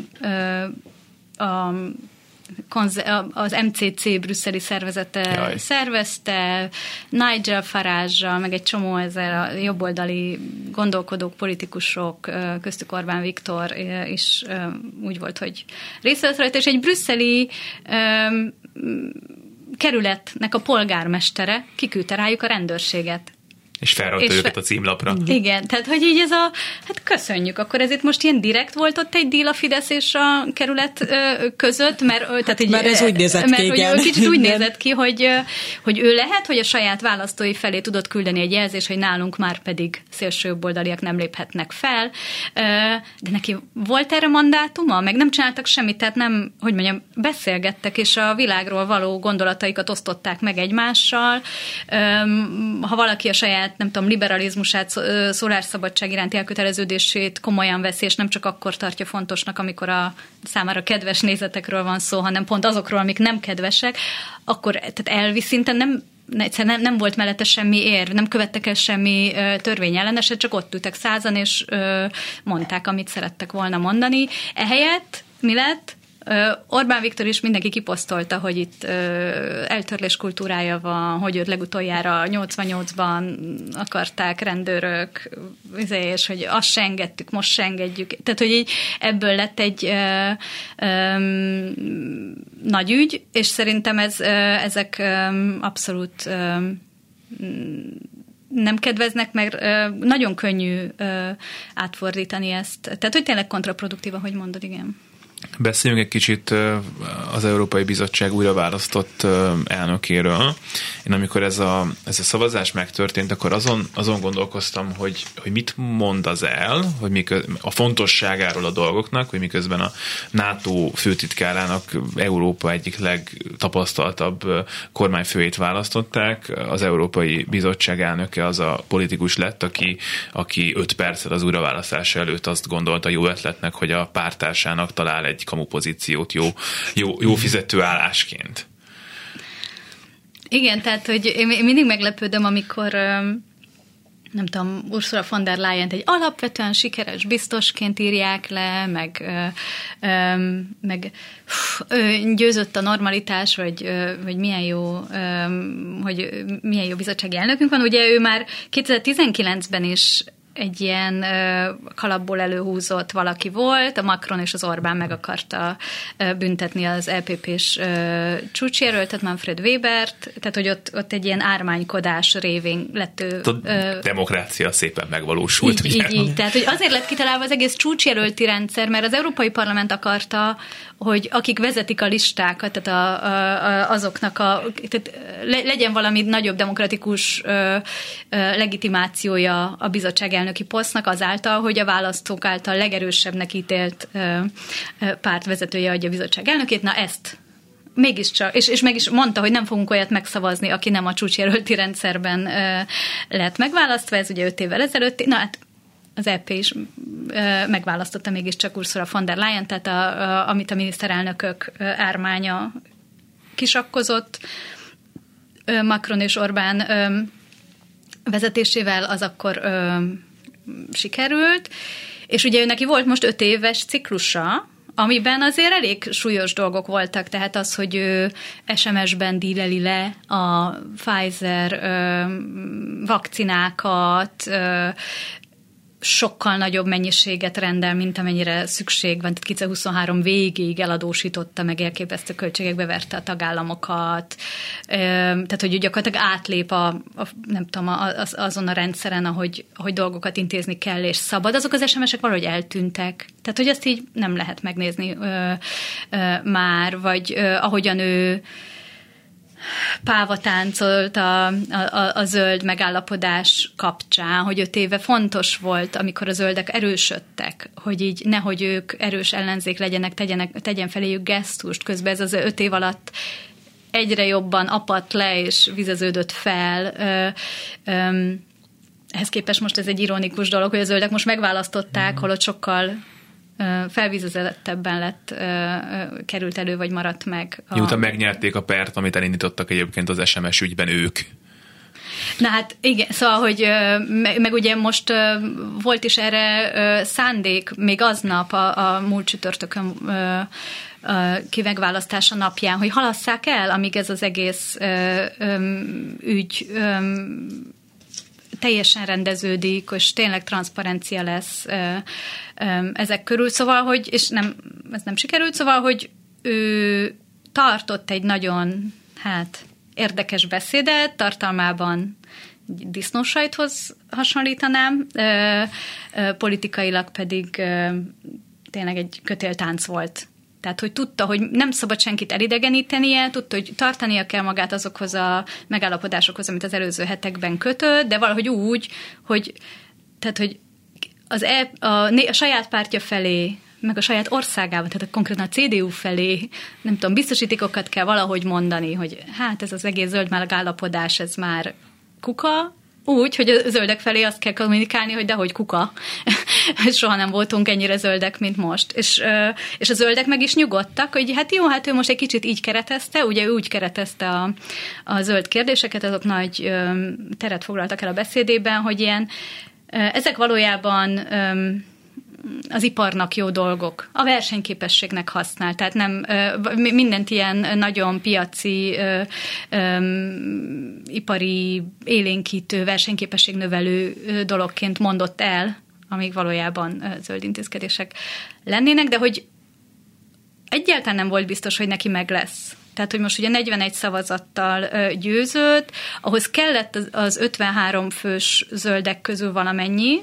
az MCC brüsszeli szervezete szervezte, Nigel Farage-zal, meg egy csomó ezzel a jobboldali gondolkodók, politikusok, köztük Orbán Viktor is úgy volt, hogy részt vett rajta, és egy brüsszeli kerületnek a polgármestere kiküldte rájuk a rendőrséget. És felrakta őket a címlapra. Igen, tehát hogy így ez hát köszönjük, akkor ez itt most ilyen direkt volt ott egy díl a Fidesz és a kerület között, mert ez úgy nézett ki, igen. Kicsit úgy nézett ki, hogy ő lehet, hogy a saját választói felé tudott küldeni egy jelzést, hogy nálunk már pedig szélsőjobboldaliak nem léphetnek fel, de neki volt erre mandátuma, meg nem csináltak semmit, tehát nem, hogy mondjam, beszélgettek, és a világról való gondolataikat osztották meg egymással. Ha valaki a saját nem tudom, liberalizmusát, szólásszabadság iránti elköteleződését komolyan veszi, és nem csak akkor tartja fontosnak, amikor a számára kedves nézetekről van szó, hanem pont azokról, amik nem kedvesek, akkor tehát elvi szinten nem volt mellette semmi érv, nem követtek el semmi törvényelleneset, csak ott ültek százan, és mondták, amit szerettek volna mondani. Ehelyett mi lett? Orbán Viktor is mindenki kiposztolta, hogy itt eltörlés kultúrája van, hogy őt legutoljára 88-ban akarták rendőrök, és hogy azt se engedtük, most se engedjük. Tehát, hogy így ebből lett egy nagy ügy, és szerintem ezek abszolút nem kedveznek, mert nagyon könnyű átfordítani ezt. Tehát, hogy tényleg kontraproduktív, ahogy mondod, igen. Beszéljünk egy kicsit az Európai Bizottság újra választott elnökéről. Én amikor ez a szavazás megtörtént, akkor azon gondolkoztam, hogy mit mond az el, hogy a fontosságáról a dolgoknak, hogy miközben a NATO főtitkárának Európa egyik legtapasztaltabb kormányfőjét választották, az Európai Bizottság elnöke az a politikus lett, aki 5 perccel az újraválasztása előtt azt gondolta jó ötletnek, hogy a párttársának talál egy kamupozíciót jó fizető állásként. Igen, tehát, hogy én mindig meglepődöm, amikor nem tudom, Ursula von der Leyent egy alapvetően sikeres biztosként írják le, meg győzött a normalitás, vagy milyen jó bizottsági elnökünk van. Ugye ő már 2019-ben is egy ilyen kalapból előhúzott valaki volt, a Macron és az Orbán meg akarta büntetni az LPP-s csúcsjelöltet, Manfred Webert, tehát hogy ott egy ilyen ármánykodás révén lett ő... A demokrácia szépen megvalósult. Így. Tehát, hogy azért lett kitalálva az egész csúcsjelölti rendszer, mert az Európai Parlament akarta, hogy akik vezetik a listákat, tehát azoknak tehát legyen valami nagyobb demokratikus legitimációja a bizottság elnöki posztnak azáltal, hogy a választók által legerősebbnek ítélt párt vezetője adja a bizottság elnökét. Na ezt mégiscsak, és meg is mondta, hogy nem fogunk olyat megszavazni, aki nem a csúcsjelölti rendszerben lett megválasztva, ez ugye 5 évvel ezelőtt. Na hát az EP is megválasztotta mégiscsak Ursula von der Leyen, tehát amit a miniszterelnökök ármánya kisakkozott, Macron és Orbán vezetésével az akkor sikerült, és ugye neki volt most 5 éves ciklusa, amiben azért elég súlyos dolgok voltak, tehát az, hogy ő SMS-ben díleli le a Pfizer vakcinákat, sokkal nagyobb mennyiséget rendel, mint amennyire szükség van. Tehát 2023 végéig eladósította, meg elképesztő költségekbe verte a tagállamokat. Tehát, hogy gyakorlatilag átlép nem tudom, azon a rendszeren, ahogy dolgokat intézni kell, és szabad. Azok az SMS-ek valahogy eltűntek. Tehát, hogy ezt így nem lehet megnézni már, vagy ahogyan ő pávatáncolt a zöld megállapodás kapcsán, hogy 5 éve fontos volt, amikor a zöldek erősödtek, hogy így nehogy ők erős ellenzék legyenek, tegyen feléjük gesztust, közben ez az 5 év alatt egyre jobban apadt le és vizeződött fel. Ehhez képest most ez egy ironikus dolog, hogy a zöldek most megválasztották, holott sokkal felvízezettebben került elő, vagy maradt meg. Miután megnyerték a pert, amit elindítottak egyébként az SMS ügyben ők. Na hát igen, szóval, hogy meg ugye most volt is erre szándék, még aznap a múlt csütörtökön megválasztása napján, hogy halasszák el, amíg ez az egész ügy teljesen rendeződik, és tényleg transzparencia lesz ezek körül. Szóval, hogy, és ez nem sikerült, szóval, hogy ő tartott egy nagyon, érdekes beszédet, tartalmában disznósajthoz hasonlítanám, politikailag pedig tényleg egy kötéltánc volt. Tehát, hogy tudta, hogy nem szabad senkit elidegenítenie, tudta, hogy tartania kell magát azokhoz a megállapodásokhoz, amit az előző hetekben kötött, de valahogy úgy, hogy a saját pártja felé, meg a saját országában, tehát konkrétan a CDU felé, nem tudom, biztosítékokat kell valahogy mondani, hogy ez az egész zöld megállapodás, ez már kuka, úgy, hogy a zöldek felé azt kell kommunikálni, hogy dehogy kuka. Soha nem voltunk ennyire zöldek, mint most. És a zöldek meg is nyugodtak, hogy ő most egy kicsit így keretezte, ugye ő úgy keretezte a zöld kérdéseket, azok nagy teret foglaltak el a beszédében, hogy ezek valójában az iparnak jó dolgok, a versenyképességnek használ, tehát nem mindent ilyen nagyon piaci, ipari, élénkítő, versenyképességnövelő dologként mondott el, amíg valójában zöld intézkedések lennének, de hogy egyáltalán nem volt biztos, hogy neki meg lesz. Tehát, hogy most ugye 41 szavazattal győzött, ahhoz kellett az 53 fős zöldek közül valamennyi,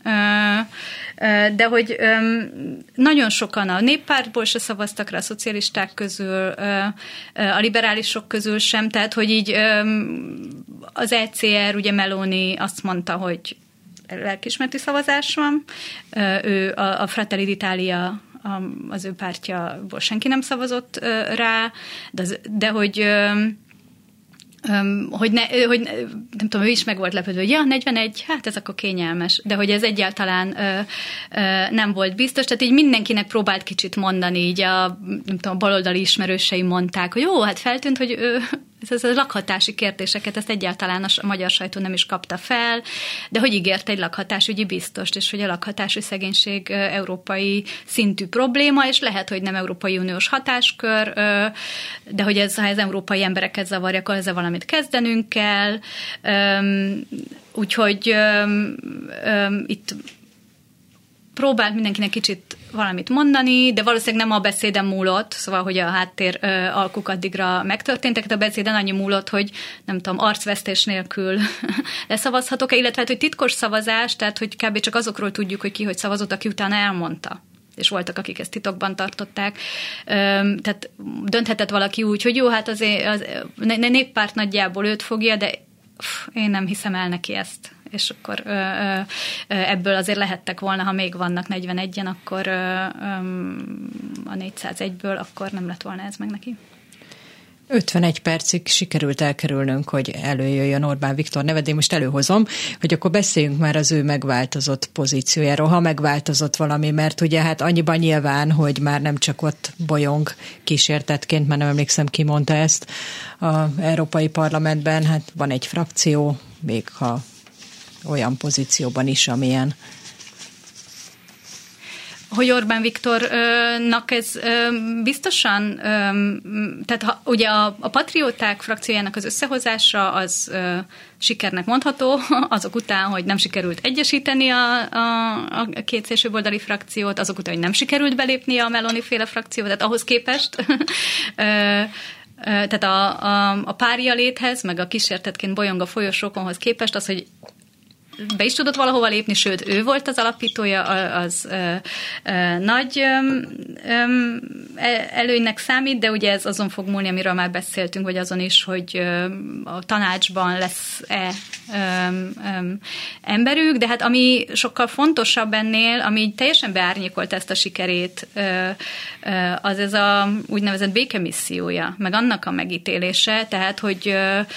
de hogy nagyon sokan a néppártból se szavaztak rá, a szocialisták közül, a liberálisok közül sem, tehát hogy így az ECR, ugye Meloni azt mondta, hogy lelkiismereti szavazás van, ő a Fratelli d'Italia, az ő pártjából senki nem szavazott rá, de hogy nem tudom, ő is meg volt lepődve, hogy 41, ez akkor kényelmes, de hogy ez egyáltalán nem volt biztos, tehát így mindenkinek próbált kicsit mondani, így a baloldali ismerősei mondták, hogy jó, feltűnt, hogy ez a lakhatási kérdéseket, ezt egyáltalán a magyar sajtó nem is kapta fel, de hogy ígért egy lakhatásügyi biztost, és hogy a lakhatási szegénység európai szintű probléma, és lehet, hogy nem Európai Uniós hatáskör, de hogy ha ez európai embereket zavarja, akkor ezzel valamit kezdenünk kell. Úgyhogy itt próbált mindenkinek kicsit valamit mondani, de valószínűleg nem a beszéden múlott, szóval, hogy a háttér alkuk addigra megtörténtek, de a beszéden annyi múlott, hogy nem tudom, arcvesztés nélkül leszavazhatok-e, illetve hogy titkos szavazás, tehát hogy kb. Csak azokról tudjuk, hogy ki hogy szavazott, aki utána elmondta. És voltak, akik ezt titokban tartották. Tehát dönthetett valaki úgy, hogy jó, az néppárt nagyjából őt fogja, de én nem hiszem el neki ezt. És akkor ebből azért lehettek volna, ha még vannak 41-en, akkor a 401-ből, akkor nem lett volna ez meg neki. 51 percig sikerült elkerülnünk, hogy előjöjjön Orbán Viktor neve, de én most előhozom, hogy akkor beszéljünk már az ő megváltozott pozíciójáról, ha megváltozott valami, mert ugye annyiban nyilván, hogy már nem csak ott bolyong kísértetként, már nem emlékszem, ki mondta ezt az Európai Parlamentben, van egy frakció, még ha olyan pozícióban is, amilyen. Hogy Orbán Viktornak ez biztosan, tehát ugye a patrióták frakciójának az összehozása az sikernek mondható, azok után, hogy nem sikerült egyesíteni a két szélsőjobboldali frakciót, azok után, hogy nem sikerült belépni a Meloni-féle frakciót, tehát ahhoz képest tehát a párja léthez, meg a kísértetként bolyong a folyosókonhoz képest az, hogy be is tudott valahova lépni, sőt, ő volt az alapítója, az nagy előnynek számít, de ugye ez azon fog múlni, amiről már beszéltünk, vagy azon is, hogy a tanácsban lesz-e emberük, de hát ami sokkal fontosabb ennél, ami teljesen beárnyékolt ezt a sikerét, az ez a úgynevezett békemissziója, meg annak a megítélése, tehát, hogy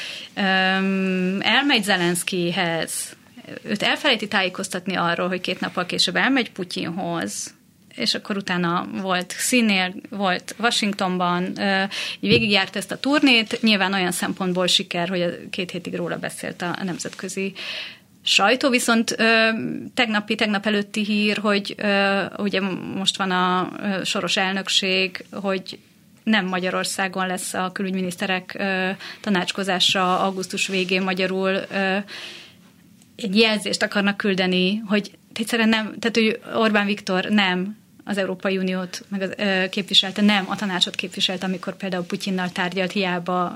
elmegy Zelenszkijhez, őt elfelejti tájékoztatni arról, hogy 2 nappal később elmegy Putyinhoz, és akkor utána volt színnél, volt Washingtonban, így végigjárt ezt a turnét, nyilván olyan szempontból siker, hogy 2 hétig róla beszélt a nemzetközi sajtó, viszont tegnap előtti hír, hogy ugye most van a soros elnökség, hogy nem Magyarországon lesz a külügyminiszterek tanácskozása augusztus végén, magyarul egy jelzést akarnak küldeni, hogy egyszerűen nem, tehát hogy Orbán Viktor nem az Európai Uniót meg képviselte, nem a tanácsot képviselte, amikor például Putyinnal tárgyalt, hiába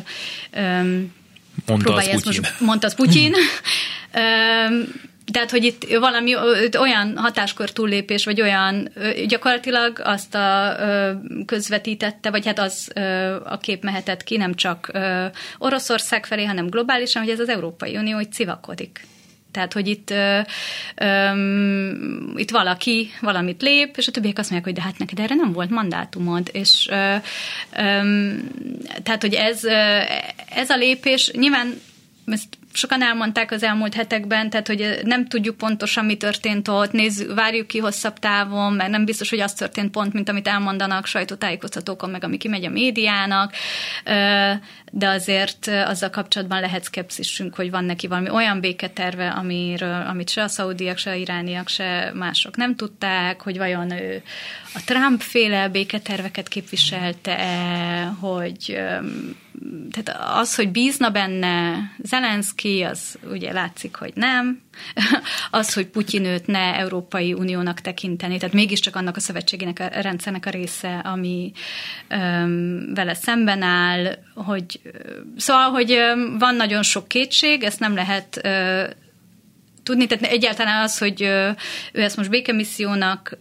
mondta az Putyin. Tehát, hogy itt valami olyan hatáskör túllépés, vagy olyan gyakorlatilag azt a közvetítette, vagy hát az a kép mehetett ki, nem csak Oroszország felé, hanem globálisan, hogy ez az Európai Unió így civakodik. Tehát, hogy itt valaki valamit lép, és a többiek azt mondják, hogy de hát neked erre nem volt mandátumod. És tehát, hogy ez a lépés, nyilván ezt sokan elmondták az elmúlt hetekben, tehát, hogy nem tudjuk pontosan, mi történt ott, várjuk ki hosszabb távon, mert nem biztos, hogy az történt pont, mint amit elmondanak sajtótájékoztatókon, meg ami kimegy a médiának, de azért azzal kapcsolatban lehet szkepszisünk, hogy van neki valami olyan béketerve, amit se a szaudiak, se a irániak, se mások nem tudták, hogy vajon ő a Trump-féle béketerveket képviselte-e, hogy tehát az, hogy bízna benne Zelenszkij, az ugye látszik, hogy nem. Az, hogy Putyin őt ne Európai Uniónak tekinteni, tehát mégiscsak annak a szövetségének a rendszernek a része, ami vele szemben áll, hogy szóval, hogy van nagyon sok kétség, ezt nem lehet tudni, tehát egyáltalán az, hogy ő ezt most békemissziónak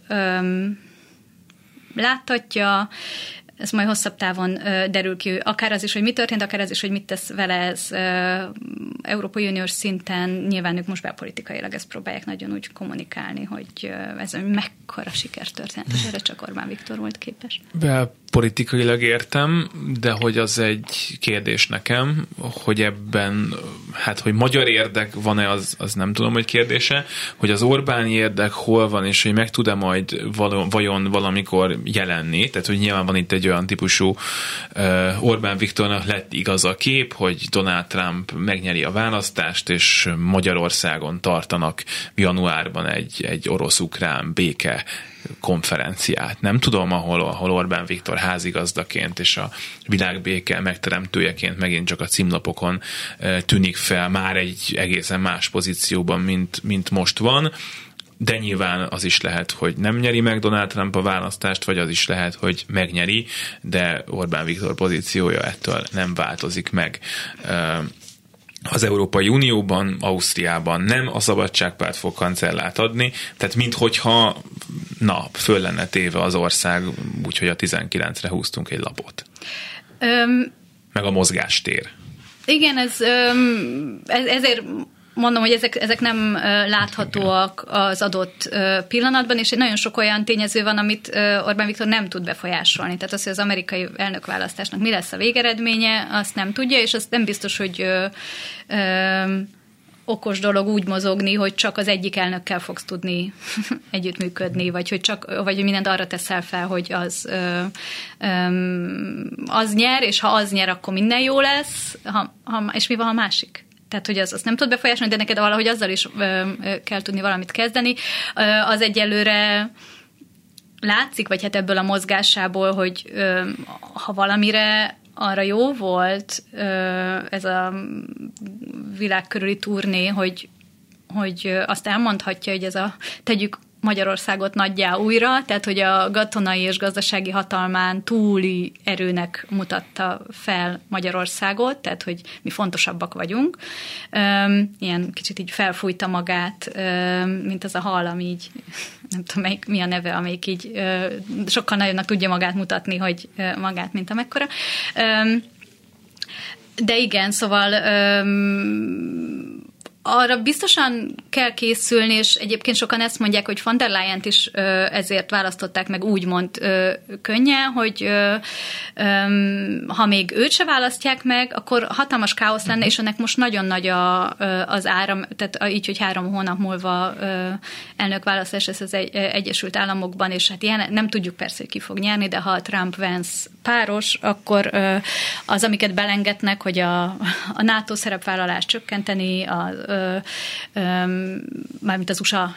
láthatja, ez majd hosszabb távon derül ki, akár az is, hogy mi történt, akár az is, hogy mit tesz vele ez Európai Uniós szinten. Nyilván ők most belpolitikailag ezt próbálják nagyon úgy kommunikálni, hogy ez mekkora sikertörténet, és erre csak Orbán Viktor volt képes. Belpolitikailag értem, de hogy az egy kérdés nekem, hogy ebben, hát hogy magyar érdek van-e, az nem tudom, hogy kérdése, hogy az Orbáni érdek hol van, és hogy meg tud-e majd vajon valamikor jelenni, tehát hogy nyilván van itt egy olyan típusú Orbán Viktornak lett igaz a kép, hogy Donald Trump megnyeri a választást, és Magyarországon tartanak januárban egy orosz-ukrán béke konferenciát. Nem tudom, ahol Orbán Viktor házigazdaként és a világbéke megteremtőjeként megint csak a címlapokon tűnik fel már egy egészen más pozícióban, mint most van. De nyilván az is lehet, hogy nem nyeri meg Donald Trump a választást, vagy az is lehet, hogy megnyeri, de Orbán Viktor pozíciója ettől nem változik meg. Az Európai Unióban, Ausztriában nem a Szabadságpárt fog kancellát adni, tehát minthogyha föl lenne téve az ország, úgyhogy a 19-re húztunk egy lapot. Meg a mozgástér. Igen, ezért mondom, hogy ezek nem láthatóak az adott pillanatban, és nagyon sok olyan tényező van, amit Orbán Viktor nem tud befolyásolni. Tehát az, hogy az amerikai elnökválasztásnak mi lesz a végeredménye, azt nem tudja, és azt nem biztos, hogy okos dolog úgy mozogni, hogy csak az egyik elnökkel fogsz tudni együttműködni, vagy hogy mindent arra teszel fel, hogy az nyer, és ha az nyer, akkor minden jó lesz, és mi van a másik? tehát hogy azt nem tud befolyásolni, de neked valahogy azzal is kell tudni valamit kezdeni. Az egyelőre látszik, vagy hát ebből a mozgásából, hogy ha valamire arra jó volt ez a világ körüli turné, hogy azt elmondhatja, hogy ez a tegyük Magyarországot nagyjá újra, tehát hogy a katonai és gazdasági hatalmán túli erőnek mutatta fel Magyarországot, tehát hogy mi fontosabbak vagyunk. Ilyen kicsit így felfújta magát, mint az a hal, ami így, nem tudom mi a neve, amelyik így sokkal nagyobbnak tudja magát mutatni, hogy magát, mint amekkora. De igen, szóval arra biztosan kell készülni, és egyébként sokan ezt mondják, hogy von der Leyent is ezért választották meg úgymond könnyen, hogy ha még őt se választják meg, akkor hatalmas káosz lenne, és ennek most nagyon nagy az áram, tehát így, hogy 3 hónap múlva elnökválasztás lesz az Egyesült Államokban, és hát nem tudjuk persze, hogy ki fog nyerni, de ha a Trump-Vance páros, akkor az, amiket belengetnek, hogy a NATO szerepvállalást csökkenteni, mármint az USA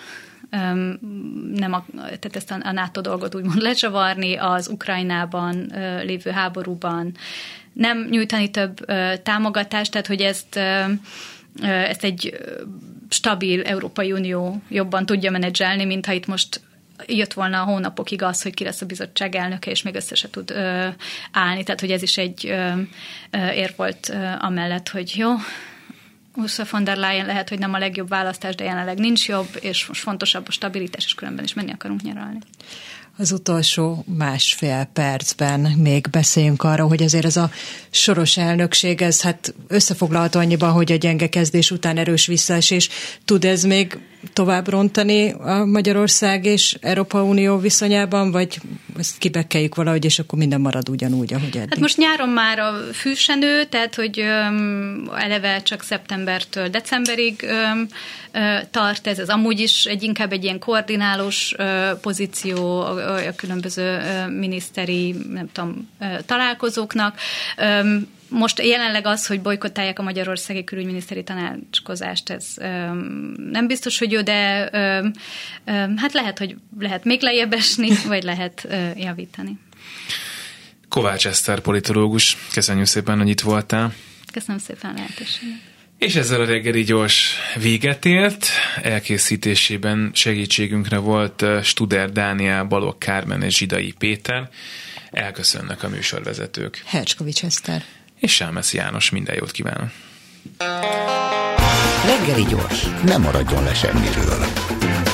tehát ezt a NATO dolgot úgymond lecsavarni, az Ukrajnában lévő háborúban nem nyújtani több támogatást, tehát hogy ezt egy stabil Európai Unió jobban tudja menedzselni, mintha itt most jött volna a hónapokig az, hogy ki lesz a bizottság elnöke, és még össze se tud állni. Tehát, hogy ez is egy érv volt amellett, hogy jó, Ursula von der Leyen lehet, hogy nem a legjobb választás, de jelenleg nincs jobb, és most fontosabb a stabilitás, és különben is menni akarunk nyaralni. Az utolsó 1,5 percben még beszéljünk arra, hogy azért ez a soros elnökség, ez hát összefoglalható annyiban, hogy a gyenge kezdés után erős visszaesés. Tud ez még tovább rontani a Magyarország és Európa Unió viszonyában, vagy ezt kibekkeljük valahogy, és akkor minden marad ugyanúgy, ahogy eddig? Hát most nyáron már a fű se nő, tehát hogy eleve csak szeptembertől decemberig tart ez amúgy is inkább egy ilyen koordinálós pozíció a különböző miniszteri, nem tudom, találkozóknak. Most jelenleg az, hogy bojkottálják a magyarországi külügyminiszteri tanácskozást, ez nem biztos, hogy jó, de hát lehet még lejjebb esni, vagy lehet javítani. Kovács Eszter politológus, köszönjük szépen, hogy itt voltál. Köszönöm szépen a lehetőséget. És ezzel a reggeli gyors véget ért. Elkészítésében segítségünkre volt Studer Dániel, Balogh Kármen és Zsidai Péter. Elköszönnek a műsorvezetők. Hercskovics Eszter. És Sámesz János, minden jót kívánok. Reggeli gyors, nem maradjon le semmiről.